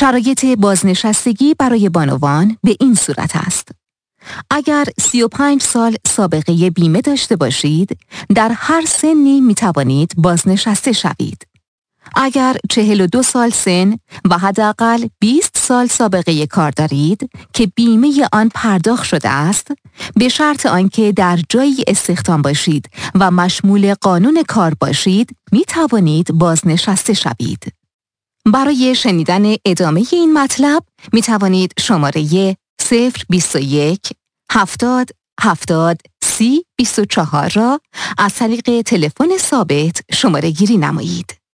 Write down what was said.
شرایط بازنشستگی برای بانوان به این صورت است: اگر 35 سال سابقه بیمه داشته باشید، در هر سنی می توانید بازنشسته شوید. اگر 42 سال سن و حداقل 20 سال سابقه کار دارید که بیمه آن پرداخت شده است، به شرط آنکه در جایی استخدام باشید و مشمول قانون کار باشید، می توانید بازنشسته شوید. برای شنیدن ادامه این مطلب می توانید شماره 021 70 70 30 24 را از طریق تلفن ثابت شماره گیری نمایید.